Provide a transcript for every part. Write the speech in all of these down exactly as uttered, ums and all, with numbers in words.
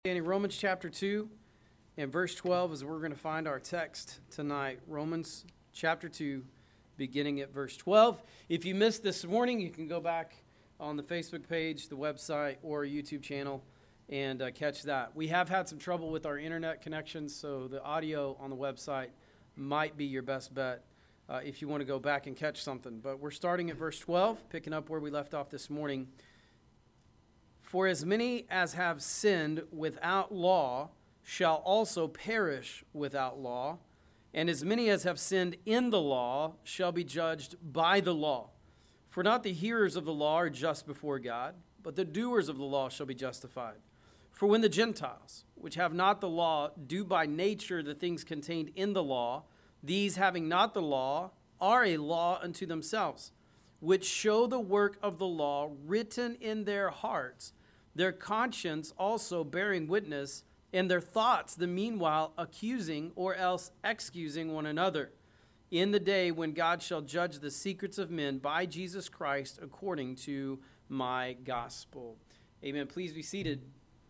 In Romans chapter two and verse twelve is where we're going to find our text tonight. Romans chapter two, beginning at verse twelve. If you missed this morning, you can go back on the Facebook page, the website, or YouTube channel and uh, catch that. We have had some trouble with our internet connections, so the audio on the website might be your best bet uh, if you want to go back and catch something. But we're starting at verse twelve, picking up where we left off this morning. For as many as have sinned without law shall also perish without law, and as many as have sinned in the law shall be judged by the law. For not the hearers of the law are just before God, but the doers of the law shall be justified. For when the Gentiles, which have not the law, do by nature the things contained in the law, these having not the law are a law unto themselves, which show the work of the law written in their hearts, their conscience also bearing witness, and their thoughts the meanwhile accusing or else excusing one another, in the day when God shall judge the secrets of men by Jesus Christ according to my gospel. Amen. Please be seated.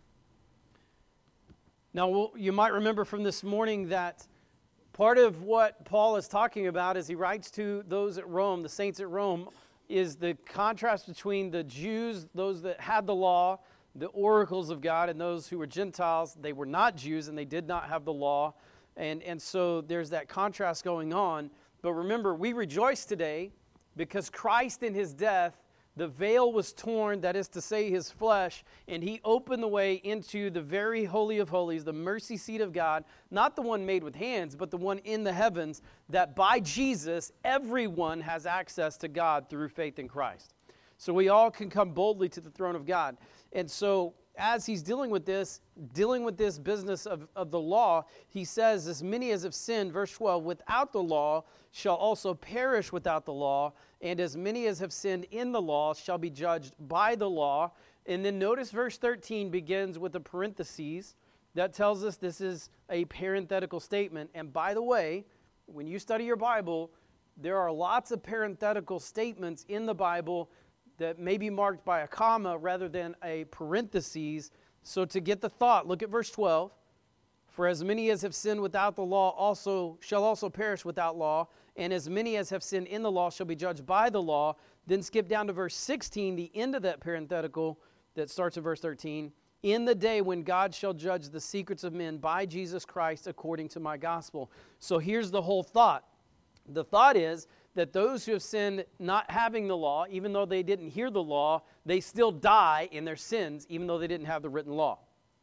Now, we'll, you might remember from this morning that part of what Paul is talking about as he writes to those at Rome, the saints at Rome, is the contrast between the Jews, those that had the law, the oracles of God, and those who were Gentiles. They were not Jews and they did not have the law. And, and so there's that contrast going on. But remember, we rejoice today because Christ in his death, the veil was torn, that is to say his flesh, and he opened the way into the very holy of holies, the mercy seat of God, not the one made with hands, but the one in the heavens, that by Jesus, everyone has access to God through faith in Christ. So we all can come boldly to the throne of God. And so as he's dealing with this, dealing with this business of, of the law, he says, as many as have sinned, verse twelve, without the law shall also perish without the law, and as many as have sinned in the law shall be judged by the law. And then notice verse thirteen begins with a parenthesis that tells us this is a parenthetical statement. And by the way, when you study your Bible, there are lots of parenthetical statements in the Bible that may be marked by a comma rather than a parenthesis. So to get the thought, look at verse twelve. For as many as have sinned without the law also shall also perish without law, and as many as have sinned in the law shall be judged by the law. Then skip down to verse sixteen, the end of that parenthetical that starts in verse thirteen. In the day when God shall judge the secrets of men by Jesus Christ according to my gospel. So here's the whole thought. The thought is that those who have sinned not having the law, even though they didn't hear the law, they still die in their sins, even though they didn't have the written law.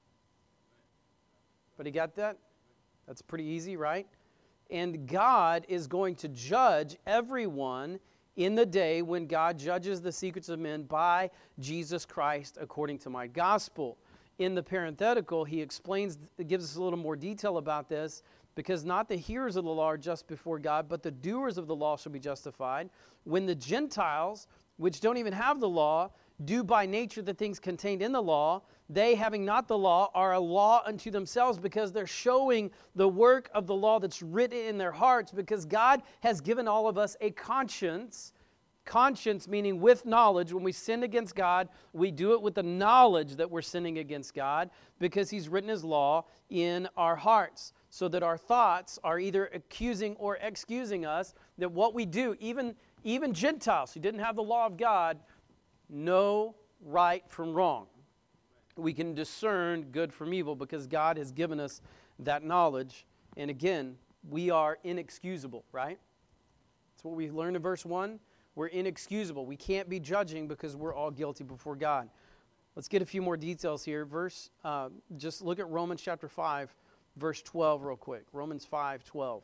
But you got that? That's pretty easy, right? And God is going to judge everyone in the day when God judges the secrets of men by Jesus Christ according to my gospel. In the parenthetical, he explains, gives us a little more detail about this, because not the hearers of the law are just before God, but the doers of the law shall be justified. When the Gentiles, which don't even have the law, do by nature the things contained in the law, they, having not the law, are a law unto themselves, because they're showing the work of the law that's written in their hearts, because God has given all of us a conscience. Conscience meaning with knowledge. When we sin against God, we do it with the knowledge that we're sinning against God, because he's written his law in our hearts, so that our thoughts are either accusing or excusing us, that what we do, even, even Gentiles who didn't have the law of God, know right from wrong. We can discern good from evil because God has given us that knowledge. And again, we are inexcusable, right? That's what we learned in verse one. We're inexcusable. We can't be judging because we're all guilty before God. Let's get a few more details here. Verse, uh, just look at Romans chapter five, verse twelve real quick. Romans five twelve.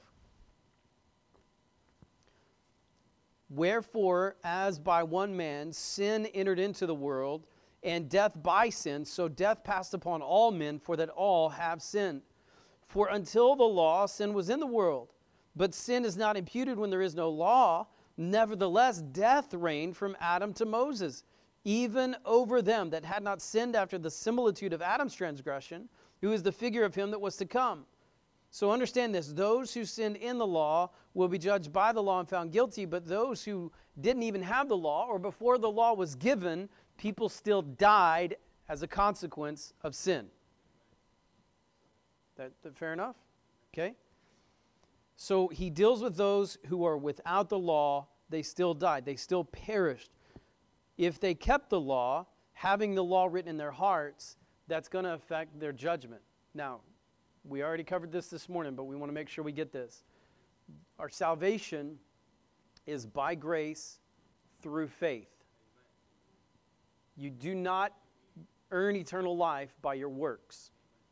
Wherefore, as by one man sin entered into the world, and death by sin, so death passed upon all men, for that all have sinned. For until the law, sin was in the world, but sin is not imputed when there is no law. Nevertheless, death reigned from Adam to Moses, even over them that had not sinned after the similitude of Adam's transgression, who is the figure of him that was to come. So understand this, those who sinned in the law will be judged by the law and found guilty, but those who didn't even have the law, or before the law was given, people still died as a consequence of sin. That, that fair enough? Okay. So he deals with those who are without the law. They still died. They still perished. If they kept the law, having the law written in their hearts, that's going to affect their judgment. Now, we already covered this this morning, but we want to make sure we get this. Our salvation is by grace through faith. You do not earn eternal life by your works.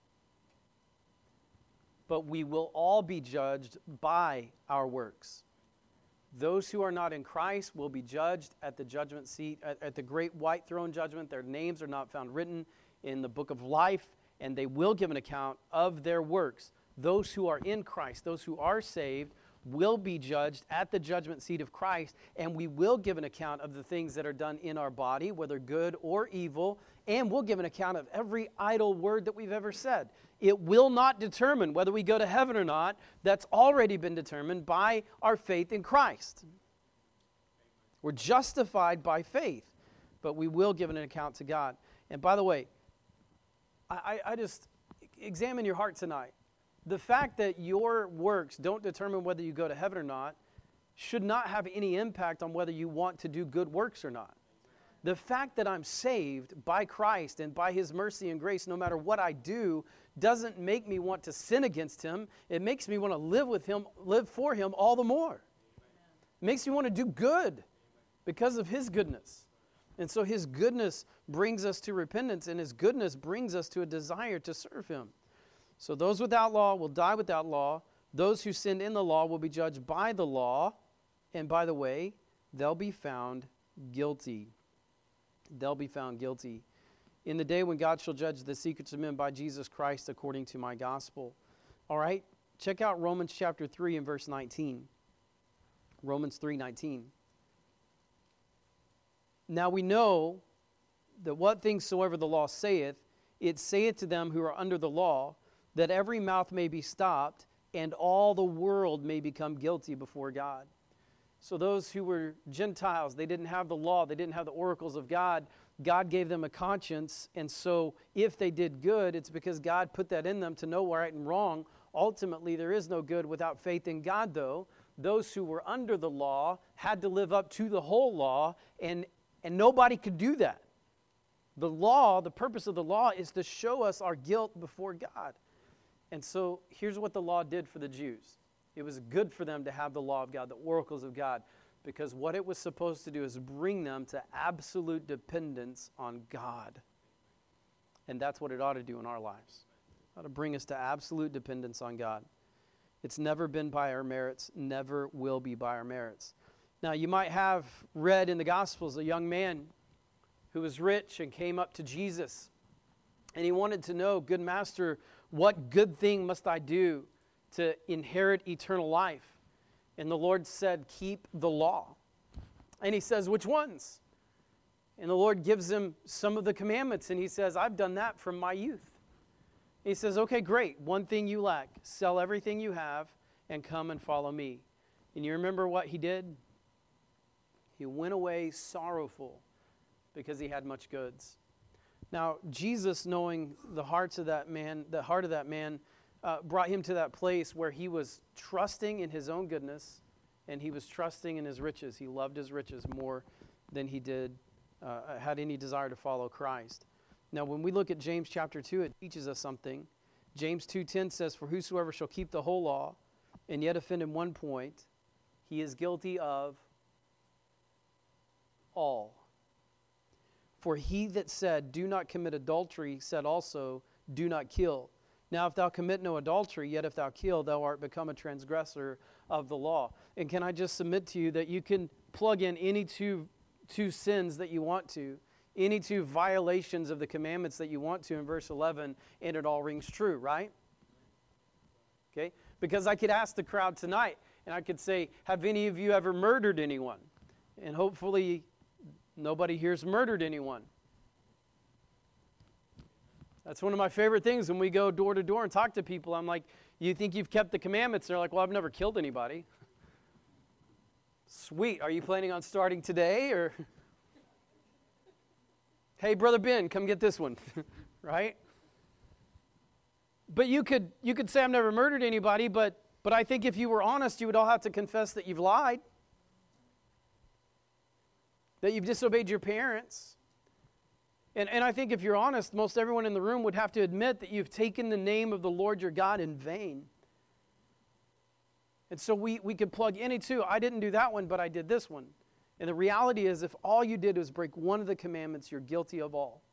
But we will all be judged by our works. Those who are not in Christ will be judged at the judgment seat, at, at the great white throne judgment. Their names are not found written in the book of life, and they will give an account of their works. Those who are in Christ, those who are saved, will be judged at the judgment seat of Christ, and we will give an account of the things that are done in our body, whether good or evil, and we'll give an account of every idle word that we've ever said. It will not determine whether we go to heaven or not. That's already been determined by our faith in Christ. We're justified by faith, but we will give an account to God. And by the way, I, I just examine your heart tonight. The fact that your works don't determine whether you go to heaven or not should not have any impact on whether you want to do good works or not. The fact that I'm saved by Christ and by His mercy and grace, no matter what I do, doesn't make me want to sin against Him. It makes me want to live with Him, live for Him all the more. It makes me want to do good because of His goodness. And so His goodness brings us to repentance, and His goodness brings us to a desire to serve Him. So those without law will die without law. Those who sinned in the law will be judged by the law. And by the way, they'll be found guilty. They'll be found guilty in the day when God shall judge the secrets of men by Jesus Christ according to my gospel. All right, check out Romans chapter three and verse nineteen. Romans three nineteen. Now we know that what things soever the law saith, it saith to them who are under the law, that every mouth may be stopped, and all the world may become guilty before God. So those who were Gentiles, they didn't have the law, they didn't have the oracles of God. God gave them a conscience, and so if they did good, it's because God put that in them to know right and wrong. Ultimately, there is no good without faith in God, though. Those who were under the law had to live up to the whole law, and, and nobody could do that. The law, the purpose of the law is to show us our guilt before God. And so here's what the law did for the Jews. It was good for them to have the law of God, the oracles of God, because what it was supposed to do is bring them to absolute dependence on God. And that's what it ought to do in our lives. It ought to bring us to absolute dependence on God. It's never been by our merits, never will be by our merits. Now, you might have read in the Gospels a young man who was rich and came up to Jesus, and he wanted to know, good master, what good thing must I do to inherit eternal life? And the Lord said, keep the law. And he says, which ones? And the Lord gives him some of the commandments, and he says, I've done that from my youth. He says, okay, great. One thing you lack. Sell everything you have and come and follow me. And you remember what he did? He went away sorrowful because he had much goods. Now, Jesus, knowing the hearts of that man, the heart of that man, uh, brought him to that place where he was trusting in his own goodness, and he was trusting in his riches. He loved his riches more than he did, uh, had any desire to follow Christ. Now, when we look at James chapter two, it teaches us something. James two ten says, for whosoever shall keep the whole law, and yet offend in one point, he is guilty of all. For he that said, do not commit adultery, said also, do not kill. Now, if thou commit no adultery, yet if thou kill, thou art become a transgressor of the law. And can I just submit to you that you can plug in any two, two sins that you want to, any two violations of the commandments that you want to in verse eleven, and it all rings true, right? Okay? Because I could ask the crowd tonight, and I could say, have any of you ever murdered anyone? And hopefully nobody here's murdered anyone. That's one of my favorite things when we go door to door and talk to people. I'm like, you think you've kept the commandments? They're like, well, I've never killed anybody. Sweet. Are you planning on starting today? Or, hey, Brother Ben, come get this one. Right? But you could you could say, I've never murdered anybody, but but I think if you were honest, you would all have to confess that you've lied, that you've disobeyed your parents. And, and I think if you're honest, most everyone in the room would have to admit that you've taken the name of the Lord your God in vain. And so we, we could plug any two. I didn't do that one, but I did this one. And the reality is, if all you did was break one of the commandments, you're guilty of all.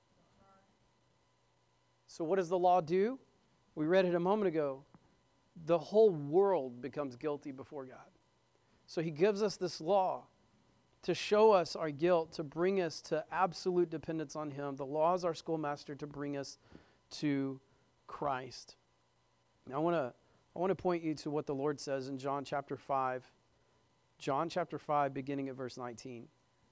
So what does the law do? We read it a moment ago. The whole world becomes guilty before God. So he gives us this law to show us our guilt, to bring us to absolute dependence on him. The law is our schoolmaster to bring us to Christ. Now I want to I want to point you to what the Lord says in John chapter five. John chapter five, beginning at verse nineteen.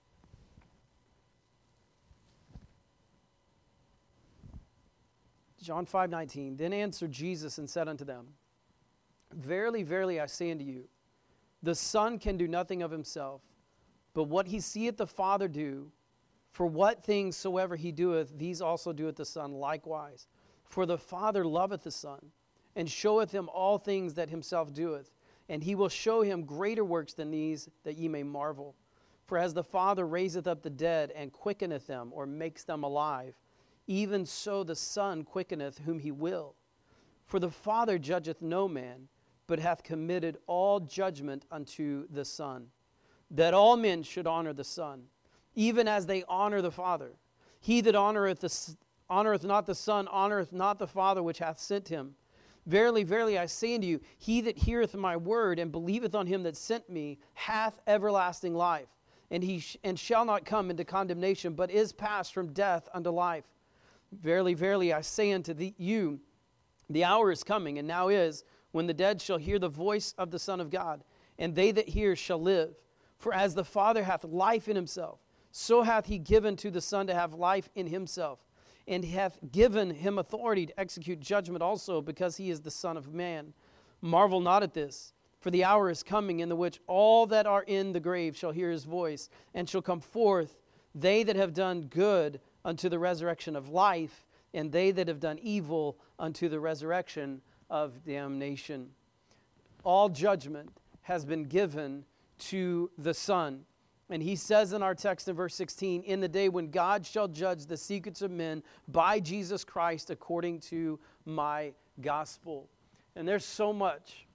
John five nineteen. Then answered Jesus and said unto them, Verily, verily, I say unto you, the Son can do nothing of himself, but what he seeth the Father do, for what things soever he doeth, these also doeth the Son likewise. For the Father loveth the Son, and showeth him all things that himself doeth, and he will show him greater works than these, that ye may marvel. For as the Father raiseth up the dead, and quickeneth them, or makes them alive, even so the Son quickeneth whom he will. For the Father judgeth no man, but hath committed all judgment unto the Son, that all men should honor the Son, even as they honor the Father. He that honoreth, the, honoreth not the Son honoreth not the Father which hath sent him. Verily, verily, I say unto you, he that heareth my word and believeth on him that sent me hath everlasting life, and he sh- and shall not come into condemnation, but is passed from death unto life. Verily, verily, I say unto thee, you, the hour is coming, and now is, when the dead shall hear the voice of the Son of God, and they that hear shall live. For as the Father hath life in himself, so hath he given to the Son to have life in himself, and hath given him authority to execute judgment also, because he is the Son of Man. Marvel not at this, for the hour is coming in the which all that are in the grave shall hear his voice, and shall come forth, they that have done good unto the resurrection of life, and they that have done evil unto the resurrection of damnation. All judgment has been given to the Son. And he says in our text in verse sixteen, in the day when God shall judge the secrets of men by Jesus Christ according to my gospel. And there's so much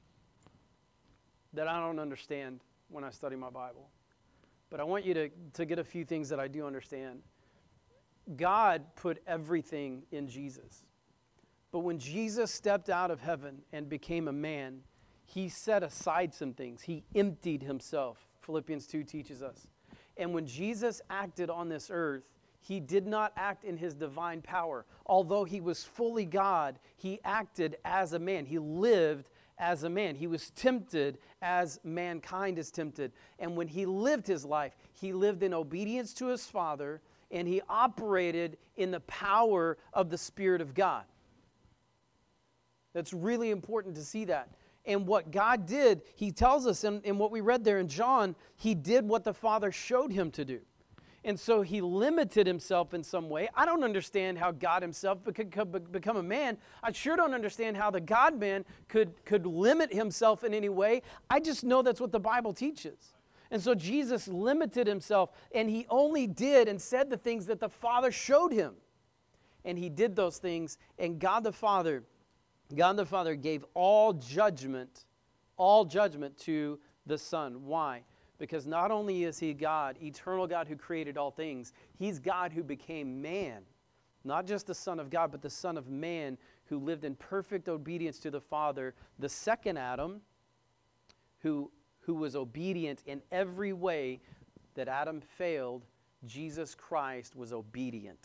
that I don't understand when I study my Bible. But I want you to, to get a few things that I do understand. God put everything in Jesus. But when Jesus stepped out of heaven and became a man, he set aside some things. He emptied himself, Philippians two teaches us. And when Jesus acted on this earth, he did not act in his divine power. Although he was fully God, he acted as a man. He lived as a man. He was tempted as mankind is tempted. And when he lived his life, he lived in obedience to his Father, and he operated in the power of the Spirit of God. That's really important to see that. And what God did, he tells us in, in what we read there in John, he did what the Father showed him to do. And so he limited himself in some way. I don't understand how God himself could become a man. I sure don't understand how the God-man could, could limit himself in any way. I just know that's what the Bible teaches. And so Jesus limited himself, and he only did and said the things that the Father showed him. And he did those things, and God the Father God the Father gave all judgment, all judgment to the Son. Why? Because not only is he God, eternal God who created all things, he's God who became man. Not just the Son of God, but the Son of Man who lived in perfect obedience to the Father. The second Adam, who, who was obedient in every way that Adam failed, Jesus Christ was obedient.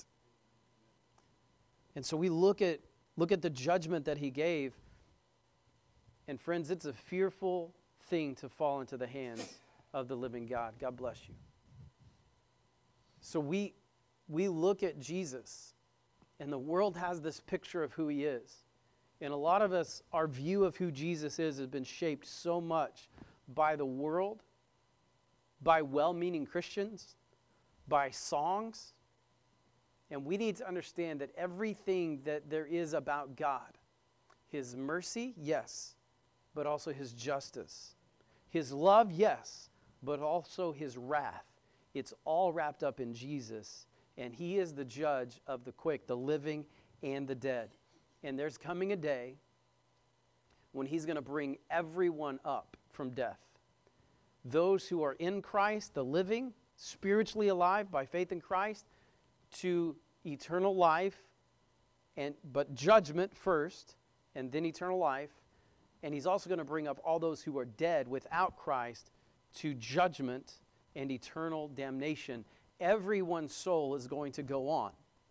And so we look at Look at the judgment that he gave. And friends, it's a fearful thing to fall into the hands of the living God. God bless you. So we, we look at Jesus, and the world has this picture of who he is. And a lot of us, our view of who Jesus is has been shaped so much by the world, by well-meaning Christians, by songs. And we need to understand that everything that there is about God His mercy, yes, but also His justice. His love, yes, but also His wrath. It's all wrapped up in Jesus, and He is the judge of the quick, the living, and the dead. And there's coming a day when He's going to bring everyone up from death. Those who are in Christ, the living, spiritually alive by faith in Christ, to eternal life, and but judgment first, and then eternal life. And He's also going to bring up all those who are dead without Christ to judgment and eternal damnation. Everyone's soul is going to go on.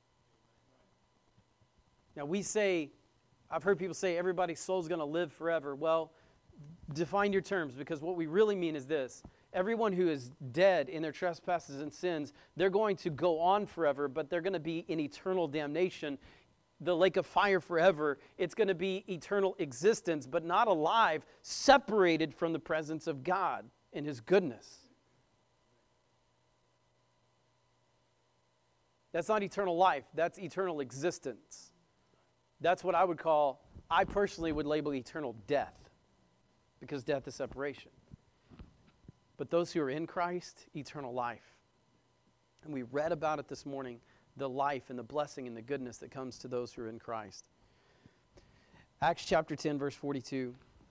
Now we say, I've heard people say everybody's soul is going to live forever. Well, define your terms, because what we really mean is this. Everyone who is dead in their trespasses and sins, they're going to go on forever, but they're going to be in eternal damnation. The lake of fire forever. It's going to be eternal existence, but not alive, separated from the presence of God and His goodness. That's not eternal life. That's eternal existence. That's what I would call, I personally would label eternal death, because death is separation. But those who are in Christ, eternal life. And we read about it this morning, the life and the blessing and the goodness that comes to those who are in Christ. Acts chapter ten, verse forty-two.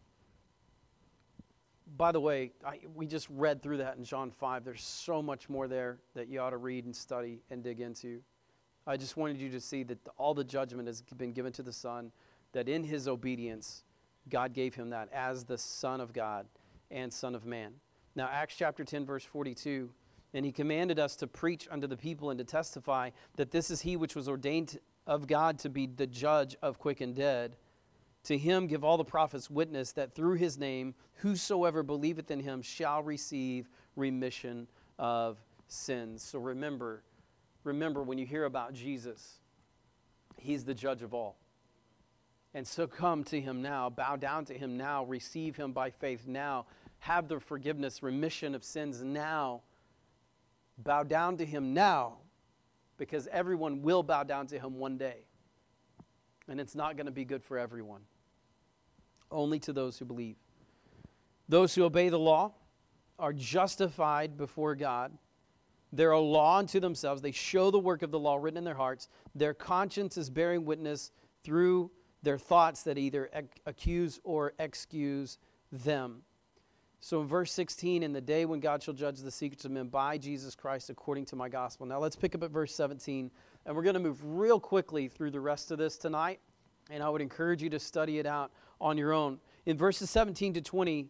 By the way, I, we just read through that in John five. There's so much more there that you ought to read and study and dig into. I just wanted you to see that all the judgment has been given to the Son, that in His obedience, God gave Him that as the Son of God and Son of Man. Now, Acts chapter ten, verse forty-two, and He commanded us to preach unto the people and to testify that this is He which was ordained of God to be the judge of quick and dead. To Him give all the prophets witness that through His name whosoever believeth in Him shall receive remission of sins. So remember, remember when you hear about Jesus, He's the judge of all. And so come to Him now, bow down to Him now, receive Him by faith now, have the forgiveness, remission of sins now. Bow down to Him now, because everyone will bow down to Him one day. And it's not going to be good for everyone. Only to those who believe. Those who obey the law are justified before God. They're a law unto themselves. They show the work of the law written in their hearts. Their conscience is bearing witness through their thoughts that either ac- accuse or excuse them. So in verse sixteen, in the day when God shall judge the secrets of men by Jesus Christ according to my gospel. Now let's pick up at verse seventeen, and we're going to move real quickly through the rest of this tonight, and I would encourage you to study it out on your own. In verses seventeen to twenty,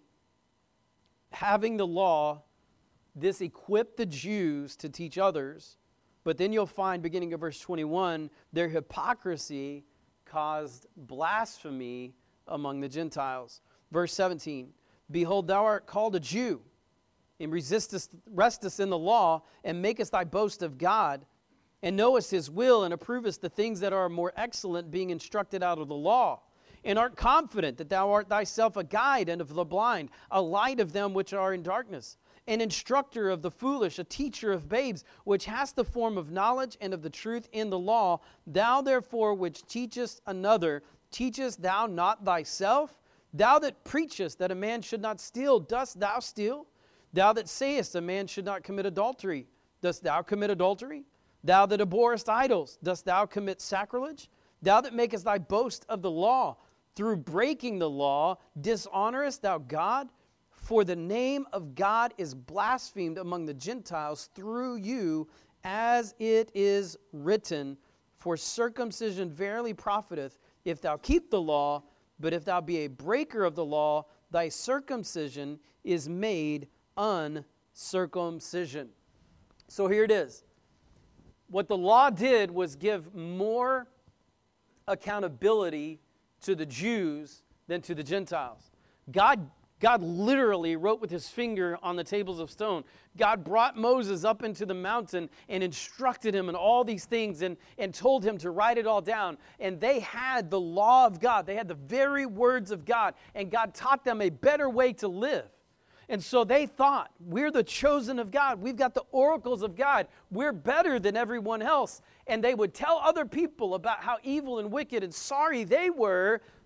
having the law, this equipped the Jews to teach others, but then you'll find, beginning of verse twenty-one, their hypocrisy caused blasphemy among the Gentiles. Verse seventeen, behold, thou art called a Jew, and resistest, restest in the law, and makest thy boast of God, and knowest His will, and approvest the things that are more excellent, being instructed out of the law, and art confident that thou art thyself a guide and of the blind, a light of them which are in darkness, an instructor of the foolish, a teacher of babes, which hast the form of knowledge and of the truth in the law. Thou therefore which teachest another, teachest thou not thyself? Thou that preachest that a man should not steal, dost thou steal? Thou that sayest a man should not commit adultery, dost thou commit adultery? Thou that abhorrest idols, dost thou commit sacrilege? Thou that makest thy boast of the law, through breaking the law, dishonorest thou God? For the name of God is blasphemed among the Gentiles through you, as it is written, for circumcision verily profiteth, if thou keep the law, but if thou be a breaker of the law, thy circumcision is made uncircumcision. So here it is. What the law did was give more accountability to the Jews than to the Gentiles. God God literally wrote with His finger on the tables of stone. God brought Moses up into the mountain and instructed him in all these things and, and told him to write it all down. And they had the law of God. They had the very words of God. And God taught them a better way to live. And so they thought, we're the chosen of God. We've got the oracles of God. We're better than everyone else. And they would tell other people about how evil and wicked and sorry they were,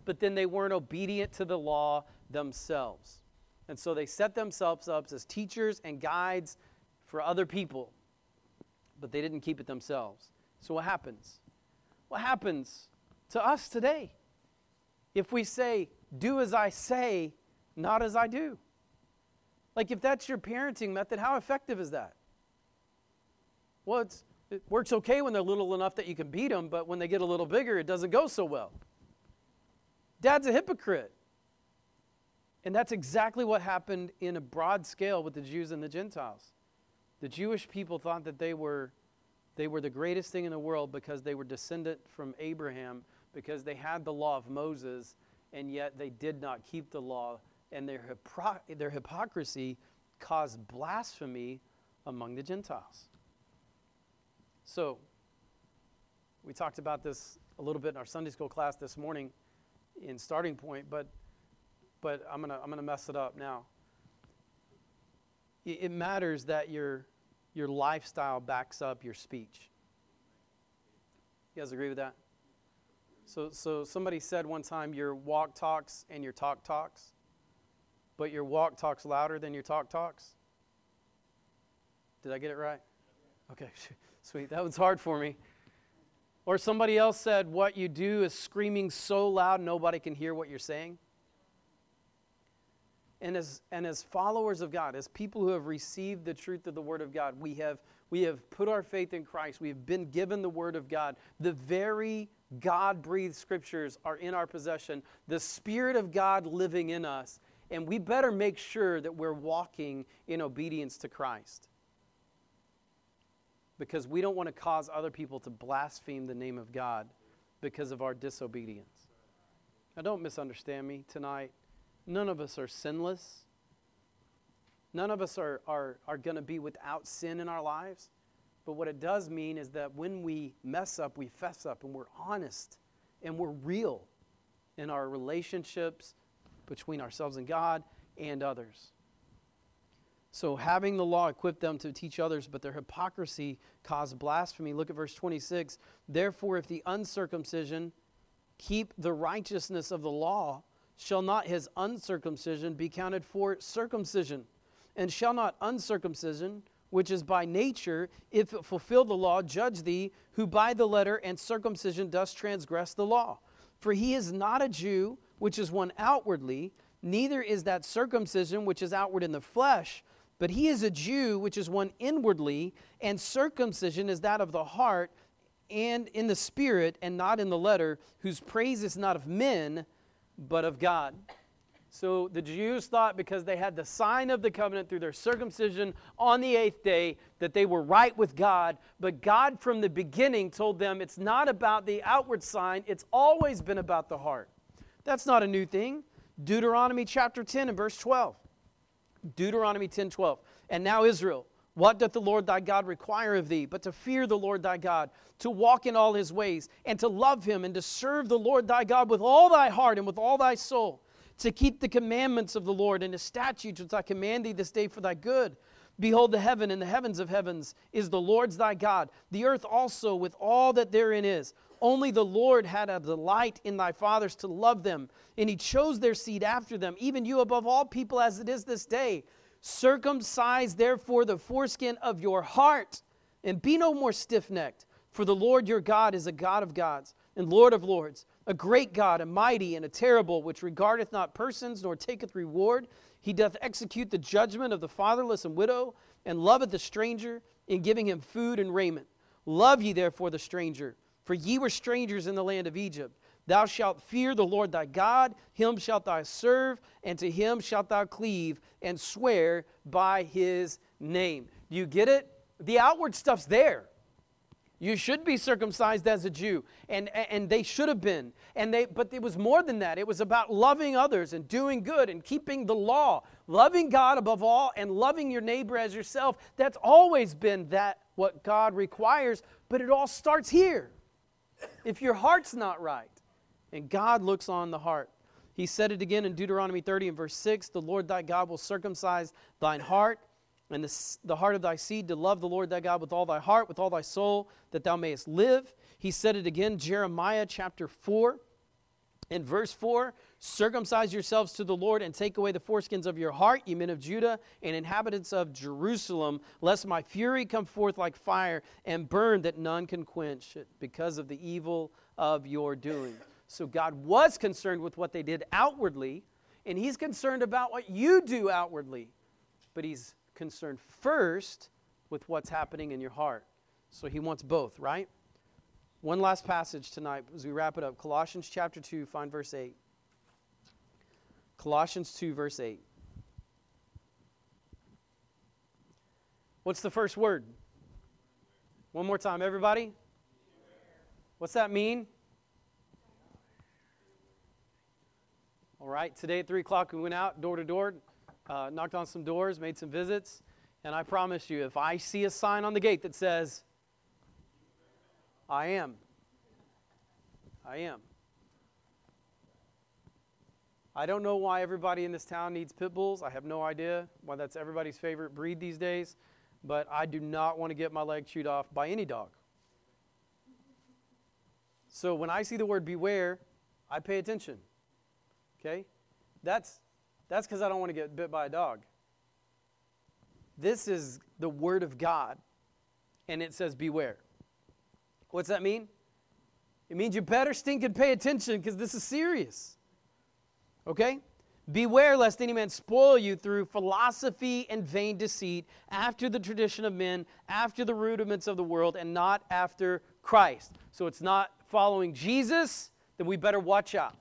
but then they weren't obedient to the law themselves. And so they set themselves up as teachers and guides for other people, but they didn't keep it themselves. So what happens? What happens to us today if we say, do as I say, not as I do? Like if that's your parenting method, how effective is that? Well, it's, it works okay when they're little enough that you can beat them, but when they get a little bigger, it doesn't go so well. Dad's a hypocrite. And that's exactly what happened in a broad scale with the Jews and the Gentiles. The Jewish people thought that they were, they were the greatest thing in the world because they were descendant from Abraham, because they had the law of Moses, and yet they did not keep the law. And their, hypocr- their hypocrisy caused blasphemy among the Gentiles. So, we talked about this a little bit in our Sunday school class this morning in Starting Point, but but I'm gonna I'm gonna mess it up now. It, it matters that your your lifestyle backs up your speech. You guys agree with that? So so somebody said one time your walk talks and your talk talks, but your walk talks louder than your talk talks. Did I get it right? Okay, sweet. That was hard for me. Or somebody else said, what you do is screaming so loud nobody can hear what you're saying. And as and as followers of God, as people who have received the truth of the Word of God, we have we have put our faith in Christ. We have been given the Word of God. The very God-breathed Scriptures are in our possession. The Spirit of God living in us. And we better make sure that we're walking in obedience to Christ, because we don't want to cause other people to blaspheme the name of God because of our disobedience. Now, don't misunderstand me tonight. None of us are sinless. None of us are, are, are going to be without sin in our lives. But what it does mean is that when we mess up, we fess up, and we're honest, and we're real in our relationships between ourselves and God and others. So having the law equipped them to teach others, but their hypocrisy caused blasphemy. Look at verse twenty-six. Therefore, if the uncircumcision keep the righteousness of the law, shall not his uncircumcision be counted for circumcision? And shall not uncircumcision, which is by nature, if it fulfill the law, judge thee, who by the letter and circumcision does transgress the law? For he is not a Jew, which is one outwardly, neither is that circumcision which is outward in the flesh, but he is a Jew, which is one inwardly, and circumcision is that of the heart, and in the spirit, and not in the letter, whose praise is not of men, but of God. So the Jews thought because they had the sign of the covenant through their circumcision on the eighth day that they were right with God. But God from the beginning told them it's not about the outward sign. It's always been about the heart. That's not a new thing. Deuteronomy chapter ten and verse twelve. Deuteronomy ten twelve. And now Israel, what doth the Lord thy God require of thee, but to fear the Lord thy God, to walk in all his ways, and to love him, and to serve the Lord thy God with all thy heart and with all thy soul, to keep the commandments of the Lord and his statutes which I command thee this day for thy good. Behold, the heaven and the heavens of heavens is the Lord's thy God, the earth also with all that therein is. Only the Lord had a delight in thy fathers to love them, and he chose their seed after them, even you above all people as it is this day. Circumcise therefore the foreskin of your heart, and be no more stiff-necked. For the Lord your God is a God of gods, and Lord of lords, a great God, a mighty and a terrible, which regardeth not persons, nor taketh reward. He doth execute the judgment of the fatherless and widow, and loveth the stranger, in giving him food and raiment. Love ye therefore the stranger, for ye were strangers in the land of Egypt. Thou shalt fear the Lord thy God, him shalt thou serve, and to him shalt thou cleave, and swear by his name. Do you get it? The outward stuff's there. You should be circumcised as a Jew, and, and they should have been. And they, but it was more than that. It was about loving others and doing good and keeping the law. Loving God above all and loving your neighbor as yourself. That's always been that what God requires, but it all starts here. If your heart's not right, and God looks on the heart. He said it again in Deuteronomy thirty and verse six, the Lord thy God will circumcise thine heart, and the, the heart of thy seed to love the Lord thy God with all thy heart, with all thy soul, that thou mayest live. He said it again, Jeremiah chapter four In verse four, circumcise yourselves to the Lord and take away the foreskins of your heart, ye men of Judah and inhabitants of Jerusalem, lest my fury come forth like fire and burn that none can quench it because of the evil of your doing. So God was concerned with what they did outwardly, and he's concerned about what you do outwardly. But he's concerned first with what's happening in your heart. So he wants both, right? One last passage tonight as we wrap it up. Colossians chapter two, find verse eight. Colossians two, verse eight. What's the first word? One more time, everybody. What's that mean? All right, today at three o'clock we went out door to door, uh, knocked on some doors, made some visits, and I promise you, if I see a sign on the gate that says, I am. I am. I don't know why everybody in this town needs pit bulls. I have no idea why that's everybody's favorite breed these days. But I do not want to get my leg chewed off by any dog. So when I see the word beware, I pay attention. Okay? That's that's because I don't want to get bit by a dog. This is the word of God. And it says beware. What's that mean? It means you better stink and pay attention because this is serious. Okay? Beware lest any man spoil you through philosophy and vain deceit, after the tradition of men, after the rudiments of the world, and not after Christ. So it's not following Jesus, then we better watch out.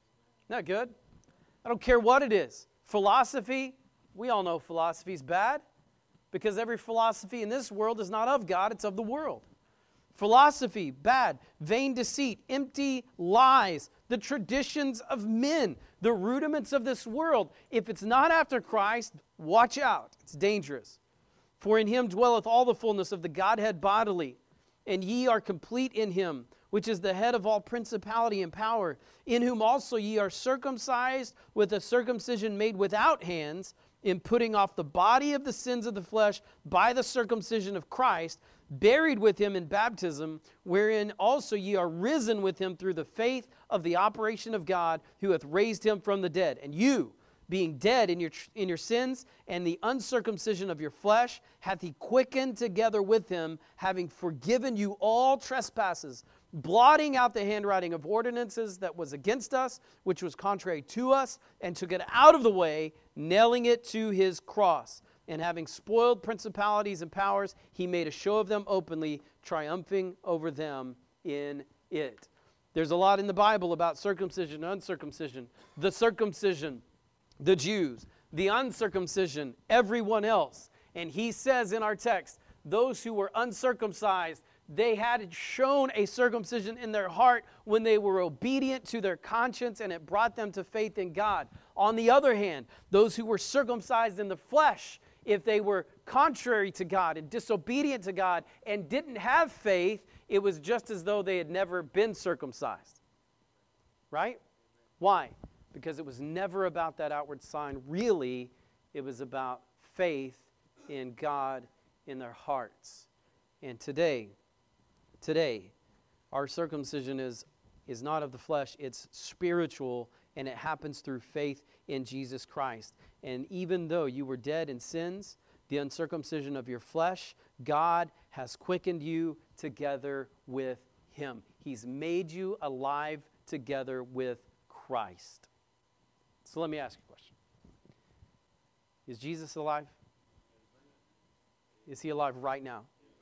Not good. I don't care what it is. Philosophy, we all know philosophy is bad because every philosophy in this world is not of God, it's of the world. Philosophy, bad. Vain deceit, empty lies, the traditions of men, the rudiments of this world. If it's not after Christ, watch out. It's dangerous. For in him dwelleth all the fullness of the Godhead bodily, and ye are complete in him, which is the head of all principality and power, in whom also ye are circumcised with a circumcision made without hands, in putting off the body of the sins of the flesh by the circumcision of Christ, buried with him in baptism, wherein also ye are risen with him through the faith of the operation of God, who hath raised him from the dead. And you, being dead in your in your sins and the uncircumcision of your flesh, hath he quickened together with him, having forgiven you all trespasses, blotting out the handwriting of ordinances that was against us, which was contrary to us, and took it out of the way, nailing it to his cross. And having spoiled principalities and powers, he made a show of them openly, triumphing over them in it. There's a lot in the Bible about circumcision and uncircumcision. The circumcision, the Jews. The uncircumcision, everyone else. And he says in our text, those who were uncircumcised, they had shown a circumcision in their heart when they were obedient to their conscience, and it brought them to faith in God. On the other hand, those who were circumcised in the flesh, if they were contrary to God and disobedient to God and didn't have faith, it was just as though they had never been circumcised. Right? Why? Because it was never about that outward sign. Really, it was about faith in God in their hearts. And today, today, our circumcision is, is not of the flesh, it's spiritual, and it happens through faith in Jesus Christ. And even though you were dead in sins, the uncircumcision of your flesh, God has quickened you together with him. He's made you alive together with Christ. So let me ask you a question. Is Jesus alive? Is he alive right now?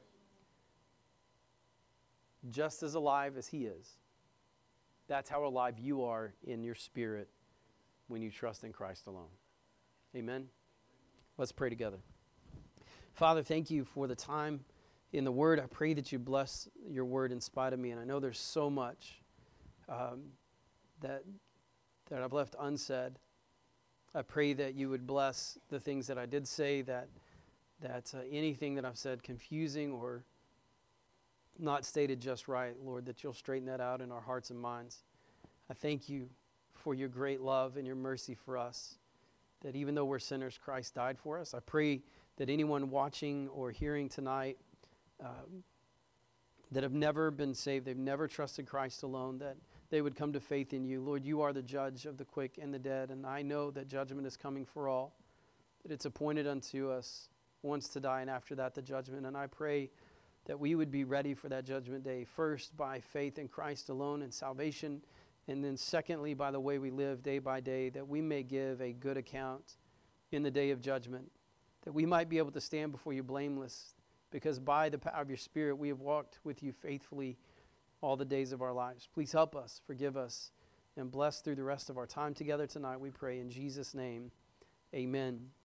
Just as alive as he is. That's how alive you are in your spirit when you trust in Christ alone. Amen? Let's pray together. Father, thank you for the time in the Word. I pray that you bless your Word in spite of me. And I know there's so much um, that, that I've left unsaid. I pray that you would bless the things that I did say, that, that uh, anything that I've said confusing or not stated just right, Lord, that you'll straighten that out in our hearts and minds. I thank you for your great love and your mercy for us, that even though we're sinners, Christ died for us. I pray that anyone watching or hearing tonight um, that have never been saved, they've never trusted Christ alone, that, they would come to faith in you. Lord, you are the judge of the quick and the dead, and I know that judgment is coming for all, that it's appointed unto us once to die, and after that the judgment. And I pray that we would be ready for that judgment day, first by faith in Christ alone and salvation, and then secondly by the way we live day by day, that we may give a good account in the day of judgment, that we might be able to stand before you blameless, because by the power of your Spirit we have walked with you faithfully all the days of our lives. Please help us, forgive us, and bless through the rest of our time together tonight, we pray in Jesus' name. Amen.